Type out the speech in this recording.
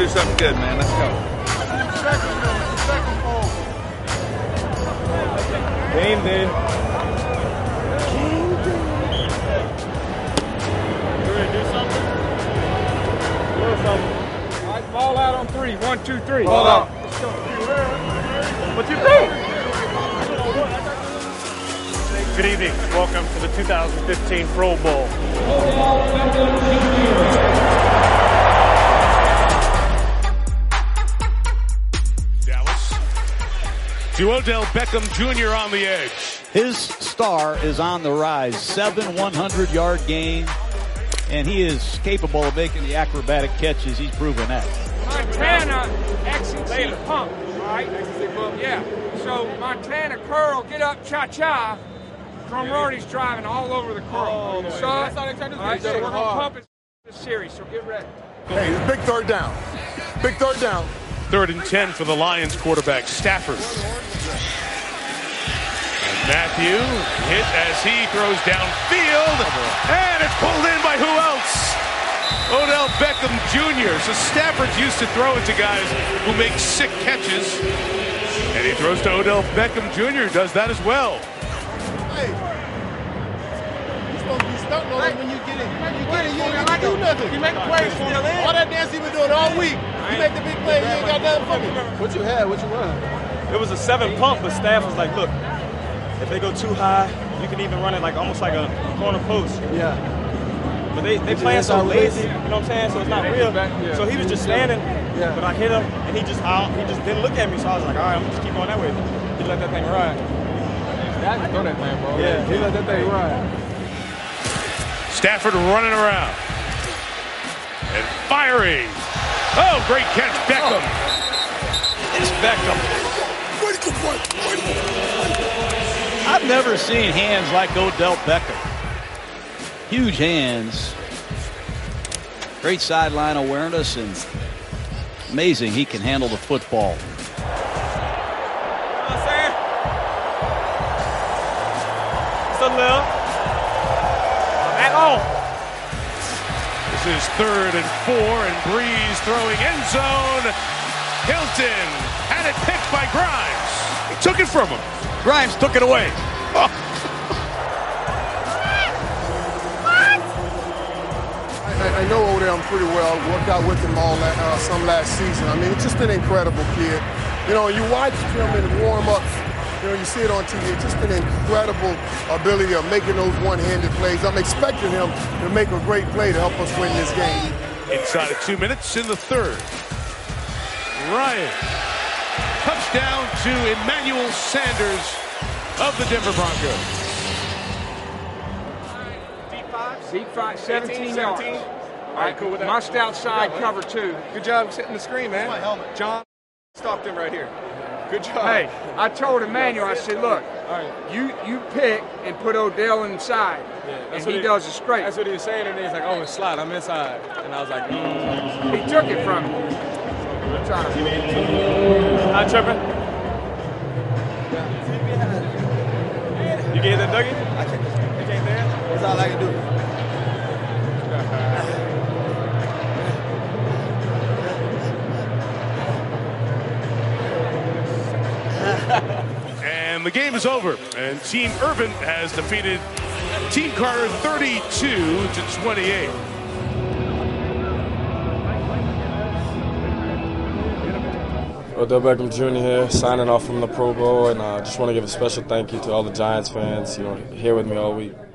do something good, man. Let's go. Game day. You ready to do something? Do something. All right, ball out on 3. 1, 2, 3. Ball out. Let's go. What you think? Good evening. Welcome to the 2015 Pro Bowl. Dallas. To Odell Beckham Jr. on the edge. His star is on the rise. 7 100-yard game, and he is capable of making the acrobatic catches. He's proven that. Montana XC pump, all right? Yeah. So Montana curl, get up, cha-cha. Cromartie's driving all over the curl. So that's how they turn this. All right, so we're gonna pump it this series. So get ready. Hey, it's big third down. Big third down. 3rd and 10 for the Lions quarterback Stafford. And Matthew hit as he throws downfield, and it's pulled in by who else? Odell Beckham Jr. So Stafford's used to throwing to guys who make sick catches, and he throws to Odell Beckham Jr. Does that as well. Hey, you're supposed to be stunting on it when you get it. You ain't get to do nothing. You make the play, still in. All that dance he been doing all week. You make the big play, you ain't got nothing for me. What you had? What you run? It was a 7 pump, but Staff was like, look, if they go too high, you can even run it like almost like a corner post. Yeah. But they playing so lazy, you know what I'm saying? So it's not real. So he was just standing, but I hit him, and he just didn't look at me. So I was like, all right, I'm gonna just keep going that way. He let that thing ride. That throw that thing, bro. Yeah, he let that thing ride. Stafford running around. And firing. Oh, great catch, Beckham. It's Beckham. I've never seen hands like Odell Beckham. Huge hands. Great sideline awareness, and amazing he can handle the football. You know what I'm saying? So little. At all. This is 3rd and 4, and Breeze throwing end zone. Hilton had it picked by Grimes. He took it from him. Grimes took it away. Oh. I know Odell pretty well. Worked out with him some last season. I mean, it's just an incredible kid. You know, you watch him in warm-ups. You know, you see it on TV. It's just an incredible ability of making those one-handed plays. I'm expecting him to make a great play to help us win this game. Inside of 2 minutes in the 3rd. Ryan. Touchdown to Emmanuel Sanders of the Denver Broncos. Deep 5, 17 yards. All right, cool with that. Must outside cover 2. Good job setting the screen, man. John stopped him right here. Good job. Hey, I told Emmanuel, I said, look, you pick and put Odell inside, and he does it straight. That's what he was saying, and he's like, oh, it's slide, I'm inside. And I was like, He took it from him. Not tripping. You gave that Dougie? I can't. You can't there? That's all I can do. And the game is over, and Team Urban has defeated Team Carter 32-28. Odell Beckham Jr. here, signing off from the Pro Bowl, and I just want to give a special thank you to all the Giants fans, here with me all week.